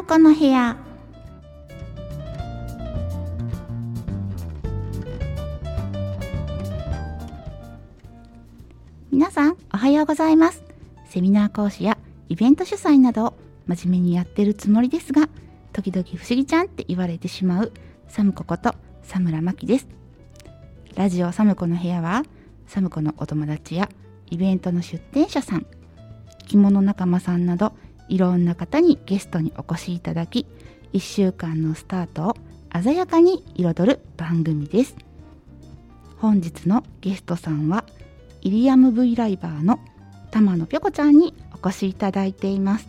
子の部屋。皆さんおはようございます。セミナー講師やイベント主催などを真面目にやってるつもりですが、時々不思議ちゃんって言われてしまうサムコこと佐村真希です。ラジオサムコの部屋は、サムコのお友達やイベントの出展者さん、着物仲間さんなどいろんな方にゲストにお越しいただき、1週間のスタートを鮮やかに彩る番組です。本日のゲストさんはイリアム V ライバーの玉野ぴょこちゃんにお越しいただいています。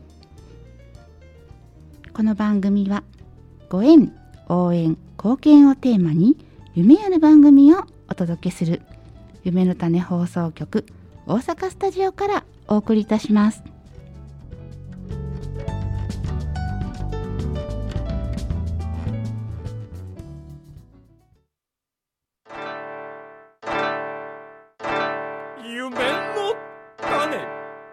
この番組はご縁、応援、貢献をテーマに夢ある番組をお届けする夢の種放送局大阪スタジオからお送りいたします。 夢の種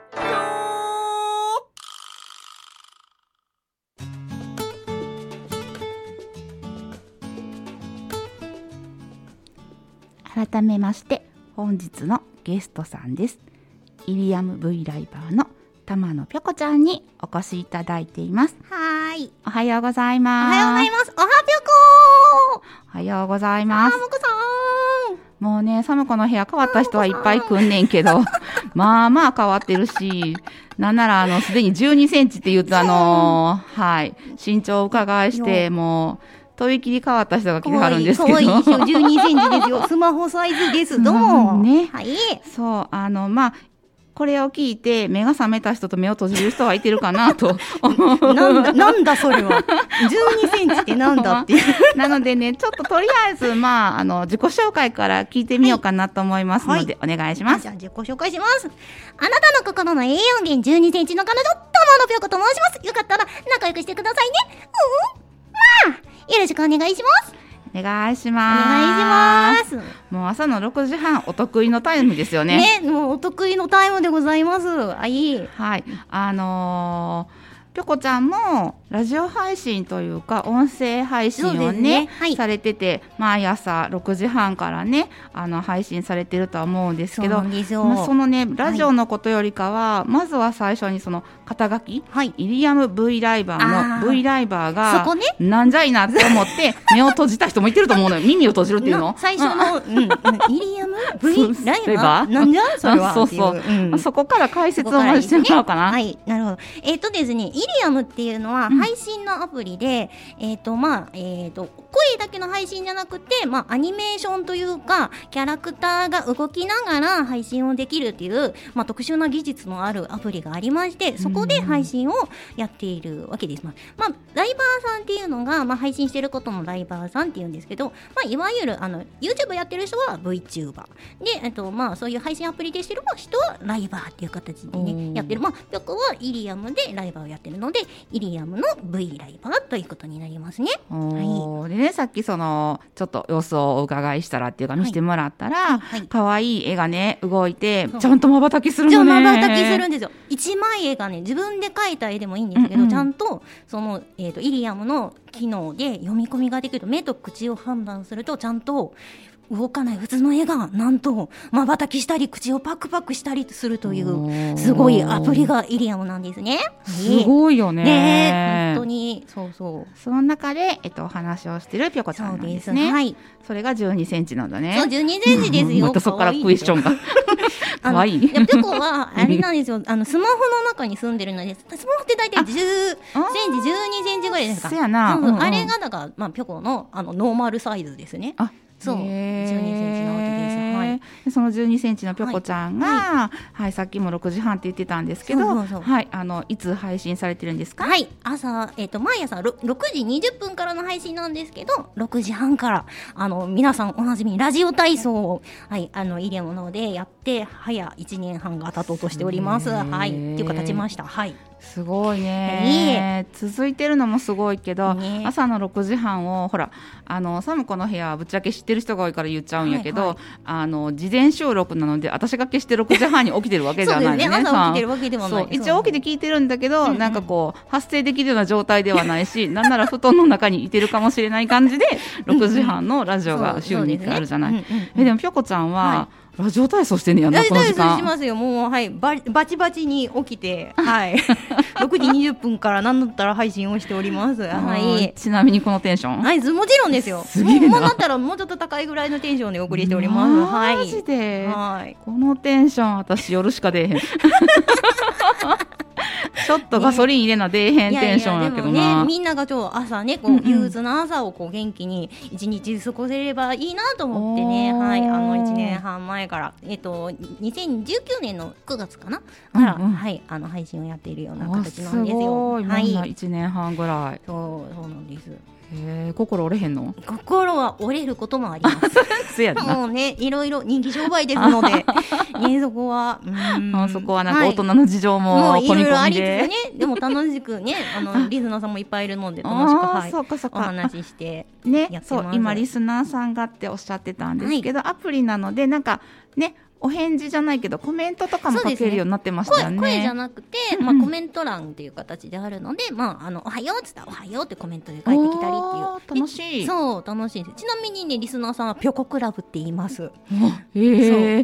改めまして本日のゲストさんです。イリアム V ライバーの玉野ぴょこちゃんにお越しいただいています。 はーい。 おはようございます。 おはようございます。おはぴょこおはようございます。 ー。もこさん。 もうね、サムコの部屋変わった人はいっぱい来んねんけど、まあまあ変わってるし、なんならすでに12センチって言うとはい、身長をお伺いして、もう、とびきり変わった人が来てはるんですけど。 かわいいですよ。12センチですよ。スマホサイズです。どうも。 ね。 はい。 そう、まあ、これを聞いて目が覚めた人と目を閉じる人はいてるかなとなんだそれは。12センチってなんだっていう。 なのでね、ちょっととりあえず、まあ、自己紹介から聞いてみようかなと思いますので、お願いします。 じゃあ自己紹介します。あなたの心の栄養源12センチの彼女、玉野ぴょこと申します。よかったら仲良くしてくださいね。まあ、よろしくお願いします。 お願いしおます。 願いします。 もう朝の6時半お得意のタイムですよね。 ね、もうお得意のタイムでございます。はい。 はい。ぴょこちゃんもラジオ配信というか音声配信を ね、はい、されてて、毎朝6時半からね配信されてるとは思うんですけど、そのねラジオのことよりかは、まずは最初にその肩書き、イリアム V ライバーの V ライバーがなんじゃいなって思って目を閉じた人もいてると思うのよ。耳を閉じるっていうの最初の、イリアム V ライバーなんじゃそれはそうそう、そこから解説をしてもらおうかな。 はい、なるほど。ですね、イリアムっていうのは配信のアプリで、声だけの配信じゃなくて、アニメーションというかキャラクターが動きながら配信をできるっていう、特殊な技術のあるアプリがありまして、そこで配信をやっているわけです。ライバーさんっていうのが、配信してることのライバーさんっていうんですけど、いわゆるYouTube やってる人は VTuber で、そういう配信アプリでしてる人はライバーっていう形でね、やってる。ぴょこはイリアムでライバーをやってるので、イリアムの V ライバーということになりますね。 はい、でね、さっきちょっと様子をお伺いしたらっていうか見せてもらったら、可愛い絵がね動いてちゃんと瞬きするのね。 瞬きするんですよ。一枚絵がね、自分で描いた絵でもいいんですけど、ちゃんとその、イリアムの機能で読み込みができると、目と口を判断するとちゃんと動かない普通の絵がなんと瞬きしたり口をパクパクしたりするというすごいアプリがイリアムなんですね。 すごいよね。 ね、本当にその中でお話をしてるぴょこちゃんなんですね。 はい、 それが12センチなんだね。 そう、12センチですよ。 またそこからクエスチョンが可愛い。 ぴょこはあれなんですよ。スマホの中に住んでるので、スマホって大体10センチ、12センチぐらいですか。 そうやな。 あれがだからぴょこのノーマルサイズですね。そう、12センチのアウトです。はい。 その12センチのぴょこちゃんが、さっきも6時半って言ってたんですけど、いつ配信されてるんですか？ はい、毎朝6時20分からの配信なんですけど、6時半から皆さんおなじみラジオ体操をイリアムの方でやって早1年半が経とうとしております。はい、っていうか経ちました。はい。 すごいね。続いてるのもすごいけど、朝の6時半をほらサムコの部屋はぶっちゃけ知ってる人が多いから言っちゃうんやけど、事前収録なので私が決して6時半に起きてるわけじゃないのね。 そうですね、朝起きてるわけではない。 一応起きて聞いてるんだけど、なんかこう発声できるような状態ではないし、なんなら布団の中にいてるかもしれない感じで6時半のラジオが週に1回あるじゃない。でもぴょこちゃんは、ラジオ体操してんねやな、この時間。 しますよ。もうバチバチに起きて、6時20分から何だったら配信をしております。 ちなみにこのテンション？ もちろんですよ。もうだったらもうちょっと高いぐらいのテンションでお送りしております。 マジで。このテンション私夜しか出えへん。ちょっとガソリン入れな出えへんテンションやけどな。 みんなが朝ね、憂鬱な朝を元気に一日過ごせればいいなと思ってね、1年半前から2019年の9月かなから配信をやっているような形なんですよ。 すごい、1年半ぐらい。 そうなんです。 心折れへんの？心は折れることもあります。 そうやな。 もうね、いろいろ人気商売ですので、そこはそこはなんか大人の事情も込み込みで、 でも楽しくね、リスナーさんもいっぱいいるので楽しくお話ししてやってます。 今リスナーさんがっておっしゃってたんですけど、アプリなのでなんかね。お返事じゃないけどコメントとかも書けるようになってましたよね。 声じゃなくて、コメント欄っていう形であるので、おはようって言ったらおはようってコメントで書いてきたりっていう。 楽しい。 そう楽しいです。ちなみにね、リスナーさんはぴょこクラブって言います。 妊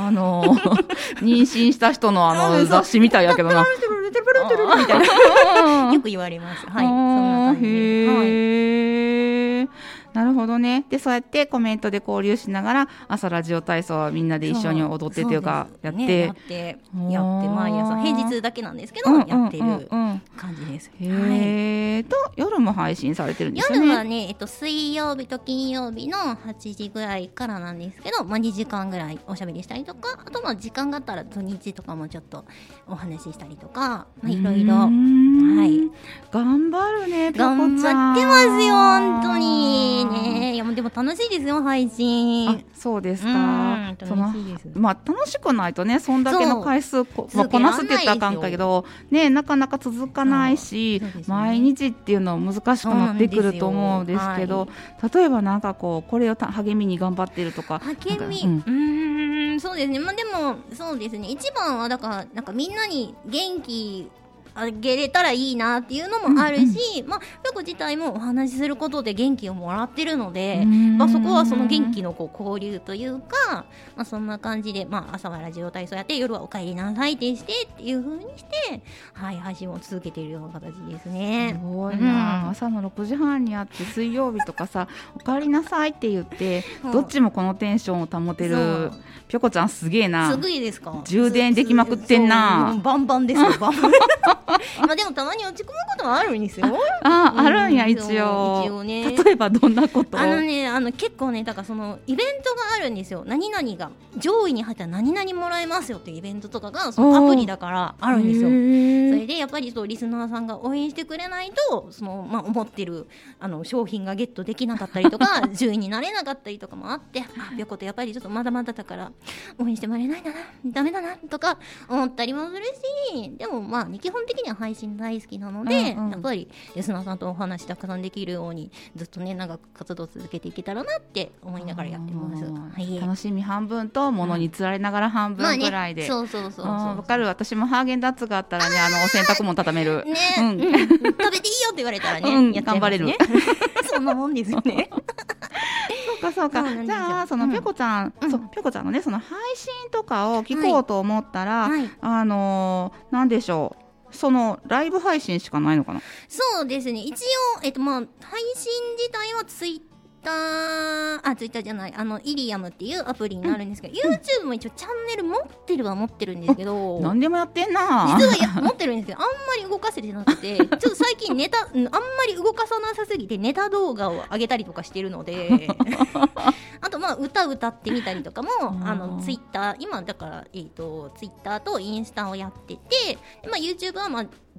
娠した人の雑誌みたいやけどな。 みたいなよく言われます。そんな感じで。 なるほどね。でそうやってコメントで交流しながら朝ラジオ体操はみんなで一緒に踊ってというかやって毎朝平日だけなんですけどやってる感じです。 夜も配信されてるんですよね。 夜はね、水曜日と金曜日の8時ぐらいからなんですけど、2時間ぐらいおしゃべりしたりとか、あと時間があったら土日とかもちょっとお話ししたりとか、いろいろ頑張るね。 頑張ってますよ本当に。いやでも楽しいですよ配信。 そうですか。楽しくないとね、そんだけの回数こなすって言ったらあかんかけどね、なかなか続かないし、毎日っていうのは難しくなってくると思うんですけど、例えばなんかこれを励みに頑張ってるとか。 励み、そうですね。でもそうですね、一番はだからなんかみんなに元気あげれたらいいなっていうのもあるし、ぴょこ自体もお話しすることで元気をもらってるので、そこはその元気の交流というか、そんな感じで、朝はラジオ体操やって夜はお帰りなさいってしてっていう風にして、配信を続けているような形ですね。 すごいな、朝の6時半にあって水曜日とかさお帰りなさいって言ってどっちもこのテンションを保てるぴょこちゃんすげえな。 すごいですか。 充電できまくってんな。 バンバンですよバンバンでもたまに落ち込むことはあるんですよ。 あるんや一応ね。例えばどんなこと？ 結構ね、だからそのイベントがあるんですよ。何々が上位に入ったら何々もらえますよっていうイベントとかがそのアプリだからあるんですよ。それでやっぱりリスナーさんが応援してくれないと思ってる商品がゲットできなかったりとか10位になれなかったりとかもあって、ぴょことやっぱりちょっとまだまだだから応援してもらえないんだな、ダメだなとか思ったりもするし、でも基本的には配信大好きなので、やっぱりリスナーさんとお話たくさんできるようにずっとね長く活動続けていけたらなって思いながらやってます。 楽しみ半分と物につられながら半分ぐらいで。 そうわかる。私もハーゲンダッツがあったらねお洗濯物畳めるね。食べていいよって言われたらね頑張れる。 そんなもんですよね。 そうか。じゃあそのぴょこちゃんのねその配信とかを聞こうと思ったらなんでしょう。そのライブ配信しかないのかな。 そうですね。一応配信自体はツイッターじゃないイリアムっていうアプリになるんですけど、YouTube も一応チャンネル持ってるんですけど、 何でもやってんな。 実は持ってるんですけどあんまり動かせてなくてちょっと最近あんまり動かさなさすぎてネタ動画を上げたりとかしてるのであと歌ってみたりとかもツイッター今だからツイッターとインスタをやってて、YouTube は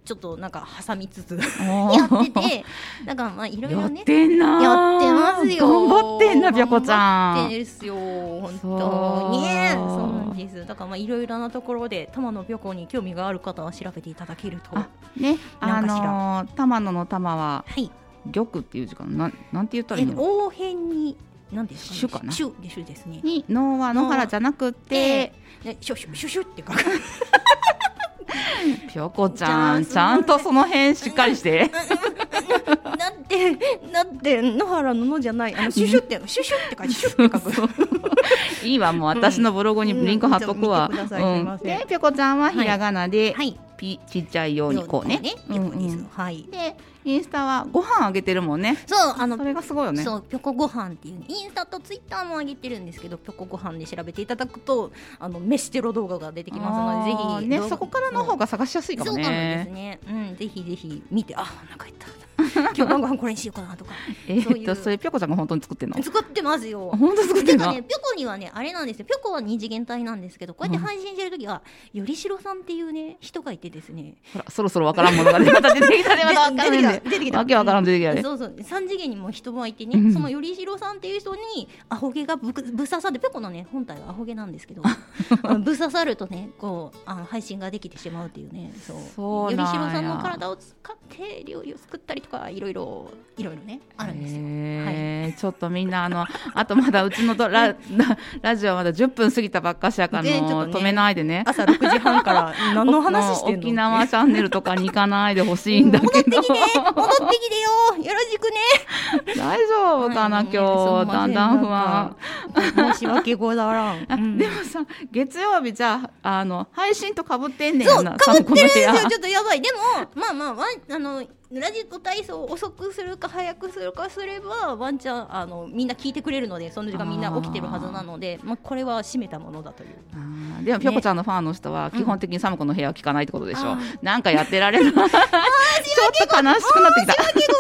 ちょっとなんか挟みつつおやーってて、だからまあいろいろやっねてんなやってますよ。 頑張ってんなぴょこちゃ頑張っん。 てですよ本当にね。そうなんです。だからまあいろいろなところで玉野ぴょこに興味がある方は調べていただけると。 あね、 なんかしら玉野の玉ははい。 玉っていう字かな、なんて言ったらいいの？ 応変に何ですかね。 主かな主ですね。 に能は野原じゃなくて、 ねシュシュシュシュって書く。 ぴょこちゃんちゃんとその辺しっかりして。 だって野原の野じゃない、シュシュってシュシュって書いてシュって書く。 いいわ、もう私のブログにリンク貼っとくわ。 見てください、すいません。 でぴょこちゃんはひらがなで、 はい。 ピちっちゃいようにこうね。 横です。はい。 でインスタはご飯あげてるもんね。 そうそれがすごいよね。 そうぴょこご飯っていう、ね、インスタとツイッターも上げてるんですけど、ぴょこご飯で調べていただくと飯テロ動画が出てきますので、ぜひね、そこからの方が探しやすいかもね。 そうかもですね。ぜひぜひ見て、あ、お腹減った。今日晩ご飯これにしようかなとか。 それぴょこちゃんが本当に作ってんの？ 作ってますよ。 本当作ってんの？ ね、ぴょこにはねあれなんですよ。ぴょこは二次元体なんですけど、こうやって配信してる時は、よりしろさんっていうね人がいてですね。 ほらそろそろわからんものがまた出てきたね。またわからんね。 出てきた。 わけわからん出てきたね。 そうそう。三次元にも人もいてね、そのよりしろさんっていう人にアホ毛がぶっ刺さって、ぴょこのね本体はアホ毛なんですけど、ぶっ刺さるとねこう配信ができてしまうっていうね。そう。よりしろさんの体を使って料理を作ったりとかいろいろねあるんですよ。はい。 ちょっとみんなあとまだうちのラジオはまだ10分過ぎたばっかしやから止めないでね。 朝6時半から何の話してんの？ 沖縄チャンネルとかに行かないでほしいんだけど。 戻ってきてよ、よろしくね。 大丈夫かな、今日だんだん不安。 申し訳ござらん。 でもさ、月曜日じゃあ配信とかぶってんねんそうな。 かぶってるんですよ。ちょっとやばい。でもラジコ体操を遅くするか早くするかすればワンチャンみんな聞いてくれるので、その時間みんな起きてるはずなので、これは締めたものだという。 でもぴょこちゃんのファンの人は基本的にサムコの部屋を聞かないってことでしょ。なんかやってられない。ちょっと悲しくなってきた。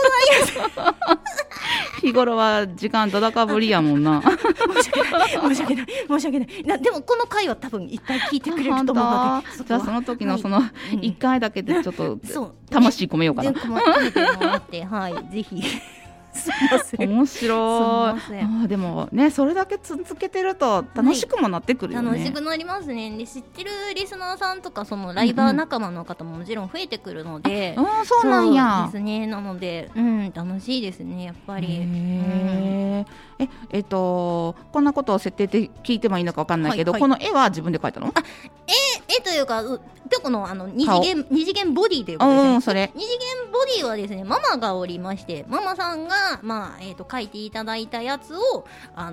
日頃は時間だだかぶりやもんな。 申し訳ない。でもこの回は多分一回聞いてくれると思うので、 じゃあその時のその1回だけでちょっと魂込めようかな。 はい、ぜひ。すみません。 面白い。でもね、それだけ続けてると楽しくもなってくるよね。 楽しくなりますね。で知ってるリスナーさんとかそのライバー仲間の方ももちろん増えてくるので、 そうなんや。 そうですね。なので、楽しいですね、やっぱり。 こんなことを設定で聞いてもいいのかわかんないけど、この絵は自分で描いたの？ 絵というか、ぴょこの二次元ボディということですね。 それ。 二次元ボディはですね、ママがおりまして、ママさんが描いていただいたやつを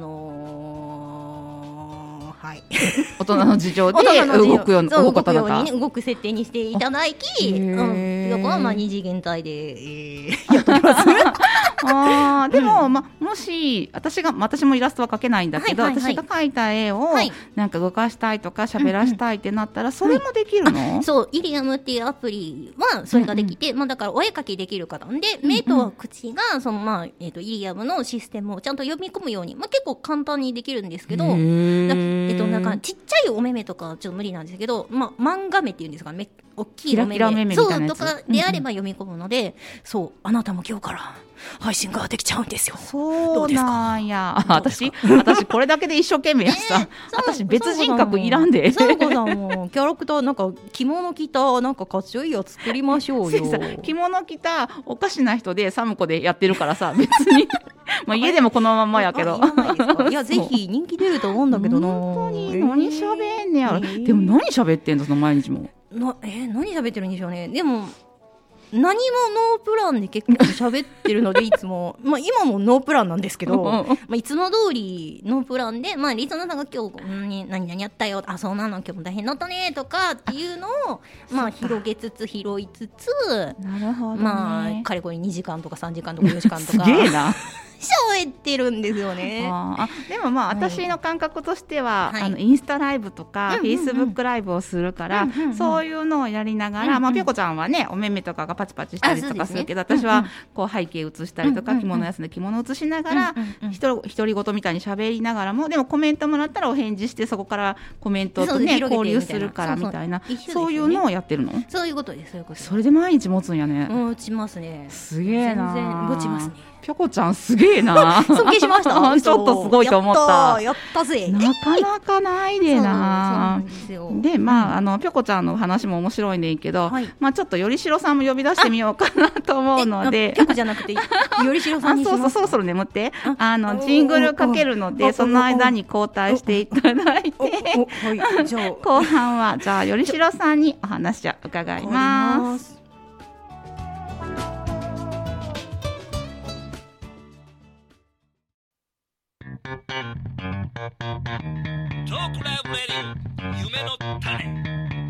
はい、 大人の事情で動くように動く設定にしていただき、ぴょこは二次元体で、やっております。 でも、もし私もイラストは描けないんだけど、私が描いた絵をなんか動かしたいとか喋らしたいってなったらそれもできるの？ そう、イリアムっていうアプリはそれができて、だからお絵描きできる方で、目と口がそのイリアムのシステムをちゃんと読み込むように、結構簡単にできるんですけど、なんかちっちゃいお目目とかはちょっと無理なんですけど、漫画目っていうんですか、大きいお目目そうとかであれば読み込むので、そうあなたも今日から配信ができちゃうんですよ。 そうなんや。私これだけで一生懸命やしさ、私別人格いらんで。 サムコさんもキャラクターなんか着物着たなんかかっちょいいやつ作りましょうよ。 着物着たおかしな人でサムコでやってるからさ、別に家でもこのままやけど。 いやぜひ人気出ると思うんだけどな。 本当に何喋んねやろ。でも何喋ってんのその毎日も。 何喋ってるんでしょうね。でも何もノープランで結構喋ってるのでいつも今もノープランなんですけどいつも通りノープランでリスナーさんが今日何やったよ、そうなの今日も大変だったねとかっていうのを広げつつ拾いつつ、 なるほどね、 かれこれ2時間とか3時間とか4時間とかすげえな喋ってるんですよね。 でもまあ私の感覚としては、 はい、 インスタライブとか、フェイスブックライブをするから、そういうのをやりながら、まあぴょこちゃんはねお目目とかがパチパチしたりとかするけど、私はこう背景写したりとか、着物休んで着物写しながら、独り言みたいに喋りながらも、でもコメントもらったらお返事して、そこからコメントとね交流するからみたいな、そういうのをやってるの。 そういうことです。そういうことです。 それで毎日持つんやね。 持ちますね。 すげえな。 全然持ちますね。 ぴょこちゃんすげえな。 尊敬しました。 ちょっとすごいと思った。 やったぜ。 なかなかないでな。でまあぴょこちゃんの話も面白いねんけど、まあちょっとよりしろさんも呼び出してみようかなと思うので。 ぴょこじゃなくてよりしろさんにします。 そうそろそろ眠って。ジングルかけるので、その間に交代していただいて、後半はじゃあよりしろさんにお話を伺います。 トークライブレディオ夢の種。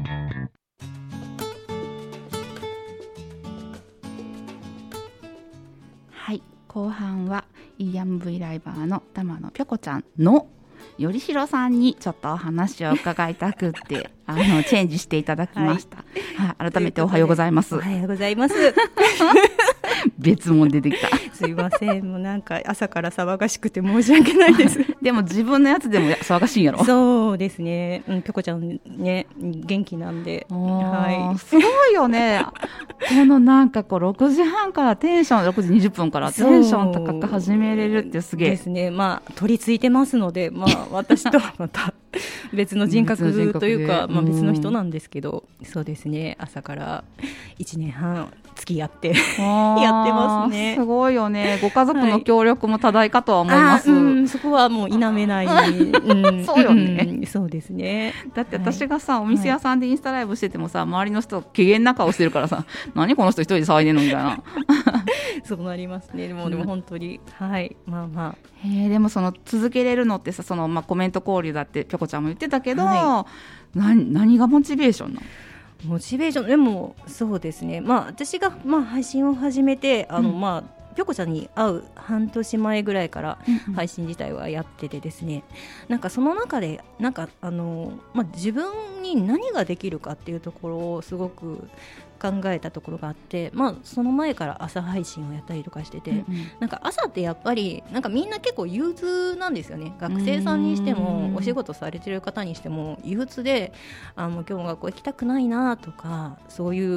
はい、後半は EMV ライバーの玉野ぴょこちゃんのよりしろさんにちょっとお話を伺いたくってチェンジしていただきました、はい、改めておはようございます。 おはようございます別物出てきたすいません、もうなんか朝から騒がしくて申し訳ないですでも自分のやつでも騒がしいんやろ。 そうですね、ぴょこちゃんね元気なんで、はい、 すごいよねこのなんかこう6時半からテンション6時20分からテンション高く始めれるってすげえですね。まあ取り付いてますので、まあ私とはまた別の人格というか、まあ別の人なんですけど、そうですね、朝から1年半付き合ってやってますね。 すごいよね。ご家族の協力も多大かとは思います、 そこはもう否めないそうよね、 そうですね。 だって私がさ、お店屋さんでインスタライブしててもさ、周りの人機嫌な顔してるからさ何この人一人で騒いでんのみたいなそうなりますね。でも本当に、はい、まあまあでもその続けれるのってさ、まあ、コメント交流だってぴょこちゃんも言ってたけど、何がモチベーションなの？ モチベーションでもそうですね、まあ、私が配信を始めてまあぴょこちゃんに会う半年前ぐらいから配信自体はやっててですね、なんかその中でなんか自分に何ができるかっていうところをすごく考えたところがあって、まあ、その前から朝配信をやったりとかしてて、なんか朝ってやっぱりなんかみんな結構憂鬱なんですよね。学生さんにしてもお仕事されてる方にしても憂鬱でもう今日学校行きたくないなとか、そういう、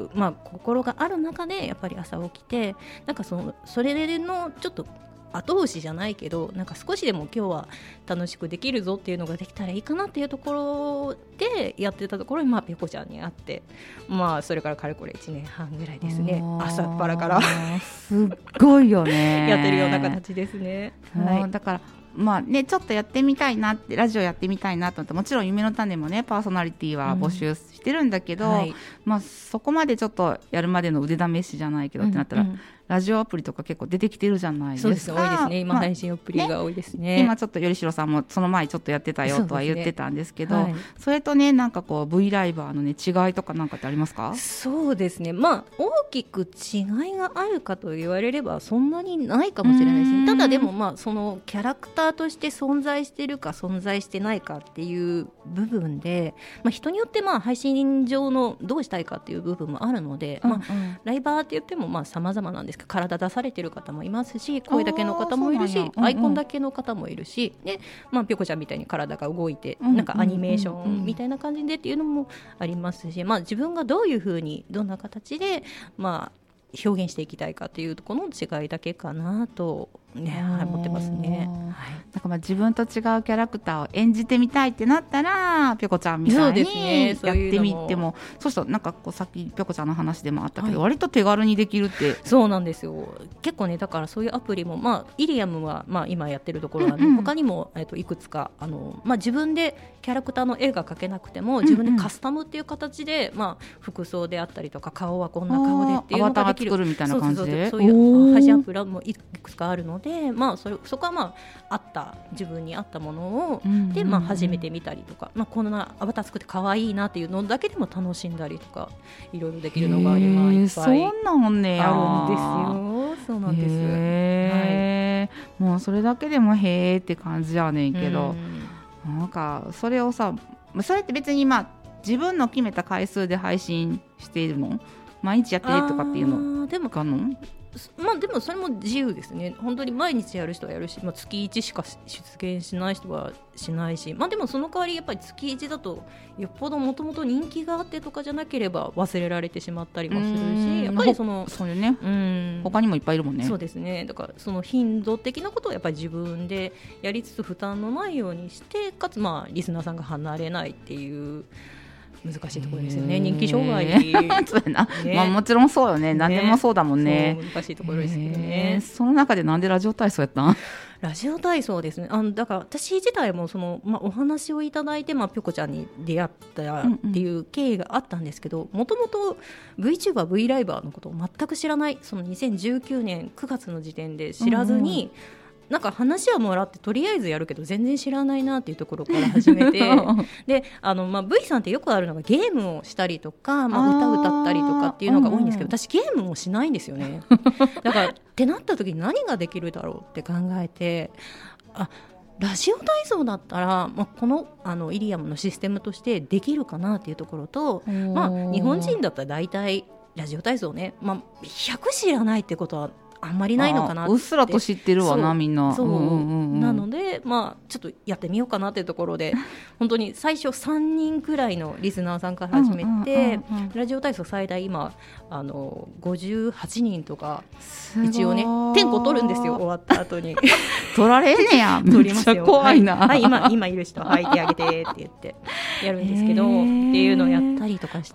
心がある中でやっぱり朝起きてなんかそれのちょっと後押しじゃないけど、なんか少しでも今日は楽しくできるぞっていうのができたらいいかなっていうところでやってたところにぴょこちゃんに会って、それからかれこれ1年半ぐらいですね、朝っぱらからすっごいよねやってるような形ですね。 だからちょっとやってみたいなって、ラジオやってみたいなと思って、もちろん夢の種もねパーソナリティは募集してるんだけど、そこまでちょっとやるまでの腕試しじゃないけどってなったら、ラジオアプリとか結構出てきてるじゃないですか。 そうです、多いですね。今配信アプリが多いですね。 今ちょっとよりしろさんもその前ちょっとやってたよとは言ってたんですけど、それとねなんかこう V ライバーのね違いとかなんかってありますか？ そうですね、大きく違いがあるかと言われればそんなにないかもしれないですね。ただでもそのキャラクターとして存在してるか存在してないかっていう部分で、人によって配信上のどうしたいかっていう部分もあるので、ライバーって言っても様々なんですけど、体出されてる方もいますし、声だけの方もいるし、アイコンだけの方もいるし、でぴょこちゃんみたいに体が動いて、なんかアニメーションみたいな感じでっていうのもありますし、自分がどういう風にどんな形で表現していきたいかっていうところの違いだけかなと思ってますね。 だから自分と違うキャラクターを演じてみたいってなったらぴょこちゃんみたいにやってみても、そうしたらなんかこうさっきぴょこちゃんの話でもあったけど、割と手軽にできるって。 そうなんですよ。結構ね、だからそういうアプリもイリアムは今やってるところは、他にもいくつか自分でキャラクターの絵が描けなくても自分でカスタムっていう形で服装であったりとか顔はこんな顔でっていうのができる、 アバター作るみたいな感じで、 そういう配信アプリもいくつかあるのので、そこは自分に合ったものを、で始めてみたりとか、こんなアバター作って可愛いなっていうのだけでも楽しんだりとかいろいろできるのが今いっぱいあるんですよ。そうなんです。 もうそれだけでもへーって感じやねんけど、なんかそれをさ、それって別に自分の決めた回数で配信しているの？毎日やってるとかっていうのかの？ でもそれも自由ですね。本当に毎日やる人はやるし、月1しか出現しない人はしないし、でもその代わりやっぱり月1だとよっぽどもともと人気があってとかじゃなければ忘れられてしまったりもするし、やっぱりそうよね、他にもいっぱいいるもんね。 そうですね。だからその頻度的なことをやっぱり自分でやりつつ負担のないようにして、かつリスナーさんが離れないっていう難しいところですよね。人気障害そうやな、もちろんそうよね。何でもそうだもんね。 難しいところですけどね。 その中でなんでラジオ体操やったん？ ラジオ体操ですね。だから私自体もお話をいただいて、ぴょこちゃんに出会ったっていう経緯があったんですけど、もともと VTuber、V ライバーのことを全く知らない、その2019年9月の時点で知らずに、なんか話はもらってとりあえずやるけど全然知らないなっていうところから始めてでV さんってよくあるのがゲームをしたりとか、歌歌ったりとかっていうのが多いんですけど、私ゲームもしないんですよね。だからってなった時に何ができるだろうって考えて、ラジオ体操だったら、このイリアムのシステムとしてできるかなっていうところと、日本人だったら大体ラジオ体操ね、100知らないってことはあんまりないのかなって。 うっすらと知ってるわな、みんな。 なので、ちょっとやってみようかなっていうところで、本当に最初3人くらいのリスナーさんから始めて、ラジオ体操最大今58人とか、一応ね点呼取るんですよ、終わった後に。 取られんねや。 取りますよ。 怖いな。 今いる人手挙げてって言ってやるんですけど、っていうのをやったりとかして、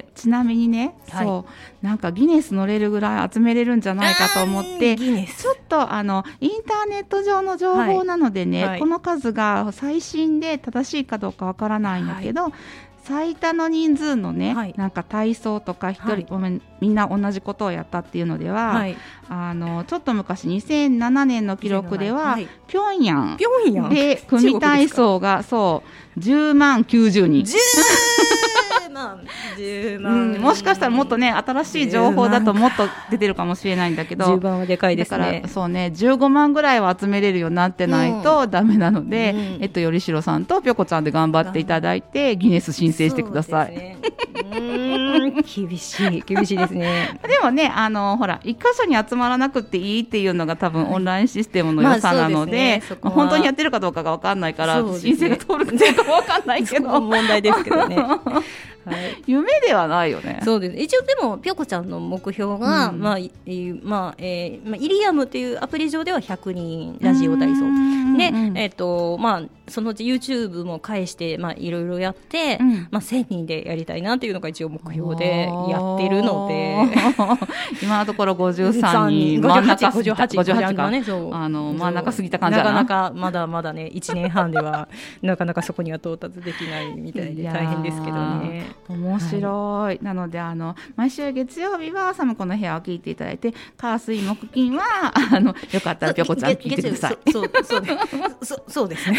ちなみにね、そうなんかギネス乗れるぐらい集めれるんじゃないかと思って、ちょっとインターネット上の情報なのでね、この数が最新で正しいかどうかわからないんだけど、最多の人数のね、なんか体操とか一人、みんな同じことをやったっていうのでは、ちょっと昔2007年の記録では、平壌で組体操が10万90人。10万、もしかしたらもっとね新しい情報だともっと出てるかもしれないんだけど、 10万はでかいですね。 だからそうね、15万ぐらいは集めれるようになってないとダメなので、よりしろさんとぴょこちゃんで頑張っていただいてギネス申請してください。 厳しいですね。 でもね、ほら一箇所に集まらなくていいっていうのが多分オンラインシステムの良さなので、本当にやってるかどうかが分かんないから、申請が通るかどうか分かんないけど問題ですけどね。 夢ではないよね。 そうです。一応でもぴょこちゃんの目標が、イリアムっていうアプリ上では100人ラジオ体操で、そのうち YouTube も返していろいろやって、1000人でやりたいなっていうのが一応目標でやってるので、 今のところ53人、真ん中 58 かね、 真ん中過ぎた感じだな。 なかなかまだまだね1年半ではなかなかそこには到達できないみたいで大変ですけどね。 面白い。なので毎週月曜日はサムコの部屋を聞いていただいて、火水木金はよかったらぴょこちゃん聞いてください。 そうですね。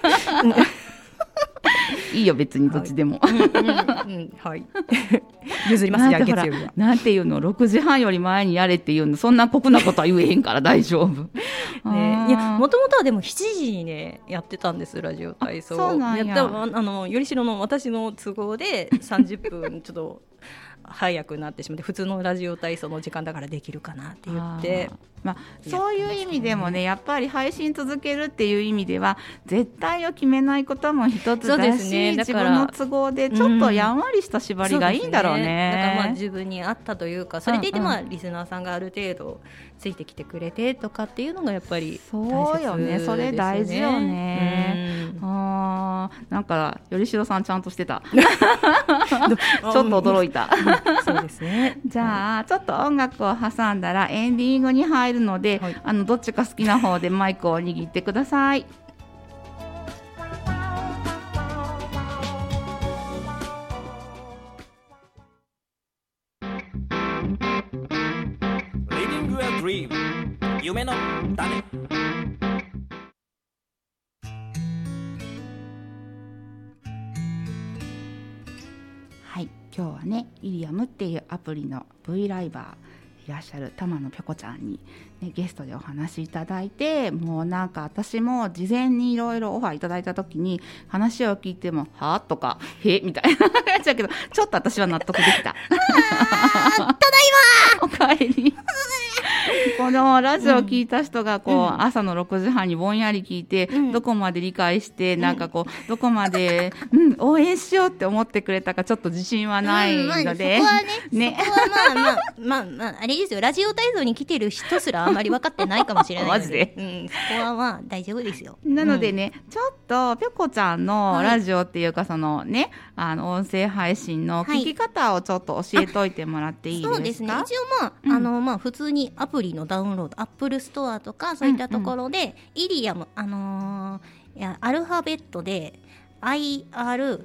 いいよ別にどっちでも。 譲りますや、月曜日は。 なんていうの、6時半より前にやれっていうの、そんな酷なことは言えへんから大丈夫。 いや、もともとはでも7時にねやってたんです、ラジオ体操。 そうなんや。 よりしろの私の都合で30分ちょっと早くなってしまって、普通のラジオ体操の時間だからできるかなって言って、 そういう意味でもね、やっぱり配信続けるっていう意味では絶対を決めないことも一つだし、自分の都合でちょっとやんわりした縛りがいいんだろうね。 だから自分に合ったというか、それでいてリスナーさんがある程度ついてきてくれてとかっていうのがやっぱりそうよね。それ大事よね。なんかよりしろさんちゃんとしてた。ちょっと驚いた。 そうですね。 じゃあちょっと音楽を挟んだらエンディングに入るので、どっちか好きな方でマイクを握ってください。 Living a dream 夢の種。 はい、今日はねイリアムっていうアプリの V ライバーいらっしゃる玉野ぴょこちゃんに、ね、ゲストでお話しいただいて、もうなんか私も事前にいろいろオファーいただいた時に話を聞いてもはぁとかへみたいな感じだけど、ちょっと私は納得できた。 ただいまおかえり。このラジオを聞いた人がこう、朝の6時半にぼんやり聞いて、どこまで理解して、なんかこうどこまで、応援しようって思ってくれたかちょっと自信はないので、 そこはね、そこはまああれですよ、ラジオ体操に来てる人すらあんまり分かってないかもしれないのでマジで、 そこはまあ大丈夫ですよ。 なのでね、ちょっとぴょこちゃんのラジオっていうか、そのね、音声配信の聞き方をちょっと教えといてもらっていいですか？ そうですね、一応まあ普通にアプリのダウンロード、アップルストアとかそういったところで、イリアム、いやアルファベットで ARIAM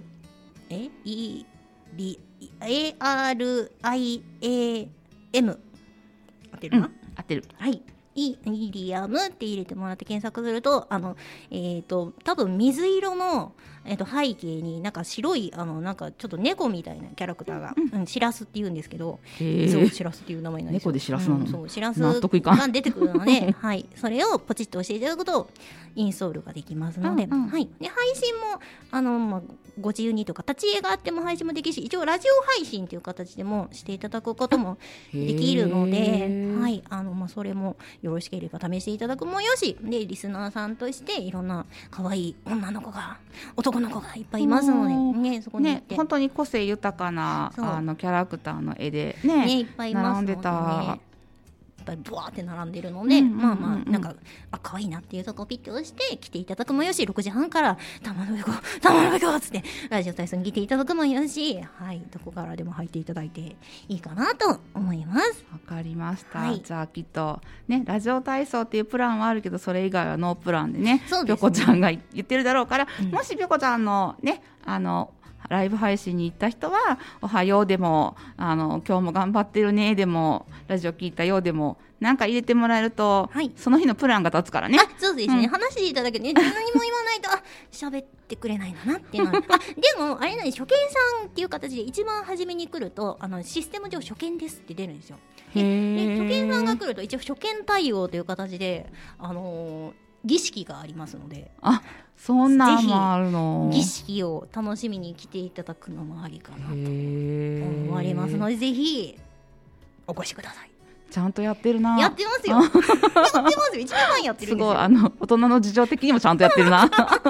合ってるな、 合ってる。 はい、イリアムって入れてもらって検索すると、多分水色の、背景になんか白いなんかちょっと猫みたいなキャラクターが、シラスっていうんですけど、そうシラスっていう名前なんですよ。 猫でシラスなの？ そうシラス納得いかんが出てくるので、はい、それをポチッと押していただくとインストールができますので、はい、で配信もご自由にとか立ち絵があっても配信もできるし、一応ラジオ配信という形でもしていただくこともできるので、はい、それもよろしければ試していただくもよしで、リスナーさんとしていろんな可愛い女の子が男の子がいっぱいいますので、ね、そこに行って、 ね、本当に個性豊かなキャラクターの絵でねいっぱいいますのでね、 並んでた。 ブワーって並んでるので、まあなんか可愛いなっていうとこをピッと押して来ていただくもよし、6時半から玉のべこっつってラジオ体操に来ていただくもよし、はい、どこからでも入っていただいていいかなと思います。 わかりました、 はい、 じゃあきっとねラジオ体操っていうプランはあるけど、それ以外はノープランでね、ぴょこちゃんが言ってるだろうから、もしぴょこちゃんのねライブ配信に行った人はおはようでも今日も頑張ってるねでもラジオ聞いたようでもなんか入れてもらえると、はい、その日のプランが立つからね。 そうですね、話していただけで、何も言わないと喋ってくれないんだなっていうのはでもあれなんで、初見さんっていう形で一番初めに来るとシステム上初見ですって出るんですよ。で初見さんが来ると一応初見対応という形で儀式がありますので、 そんなんもあるの？ 儀式を楽しみに来ていただくのもありかなと思われますので、ぜひお越しください。 ちゃんとやってるな。 やってますよやってますよ、1年半やってるんですよ。 すごい大人の事情的にもちゃんとやってるな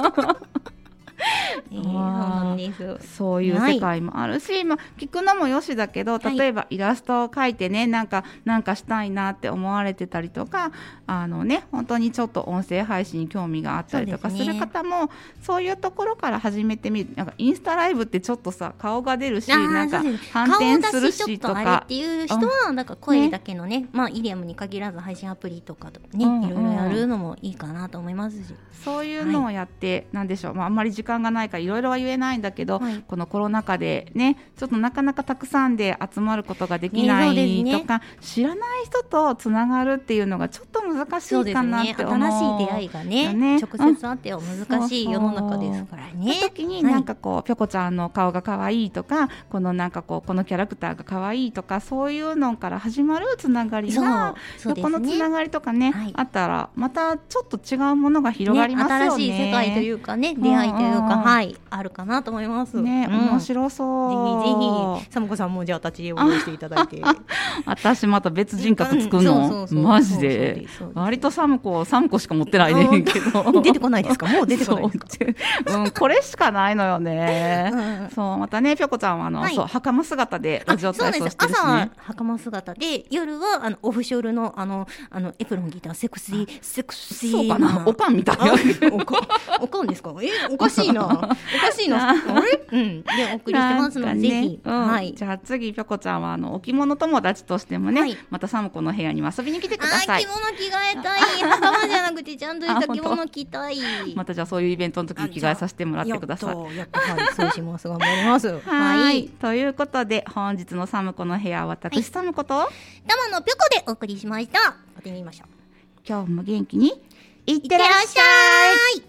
そういう世界もあるし、聞くのもよしだけど、例えばイラストを描いてね、なんかしたいなって思われてたりとか、本当にちょっと音声配信に興味があったりとかする方も、そういうところから始めてみる。なんかインスタライブってちょっとさ顔が出るし、なんか反転するしとか、 顔出しちょっとあれっていう人はなんか声だけのね、イリアムに限らず配信アプリとかね、いろいろやるのもいいかなと思いますし、 そういうのをやって、なんでしょう、あんまり時間がないからいろいろは言えないんだけど、このコロナ禍でねちょっとなかなかたくさんで集まることができないとか、知らない人とつながるっていうのがちょっと難しいかなって思う。 新しい出会いがね、直接会っては難しい世の中ですからね。 その時になんかこう、ぴょこちゃんの顔が可愛いとか、このなんかこのキャラクターが可愛いとか、そういうのから始まるつながりが、このつながりとかね、あったらまたちょっと違うものが広がりますよね。 新しい世界というかね、出会いというか、あるかなと思いますね。面白そう。 ぜひぜひサムコさんもじゃあ立ち絵を用意していただいて私また別人格作るの？マジで割とサムコしか持ってないねんけど出てこないですか？もう出てこないですか？ これしかないのよね。そう、またねぴょこちゃんはそう袴姿でラジオ体操してるしね。 朝は袴姿で、夜はオフショルのエプロンギター、セクシーそうかな、おかんみたいなおかんですか？おかしいなあれでお送りしてますので、ぜひ、 じゃあ次ぴょこちゃんはお着物友達としてもね、またサムコの部屋にも遊びに来てください。 着物着替えたい。袴じゃなくてちゃんとした着物着たい。 またじゃあそういうイベントの時に着替えさせてもらってください。 そうします。頑張ります。 ということで本日のサムコの部屋は私サムコと玉のぴょこでお送りしました。やってみましょう。 今日も元気にいっていってらっしゃい。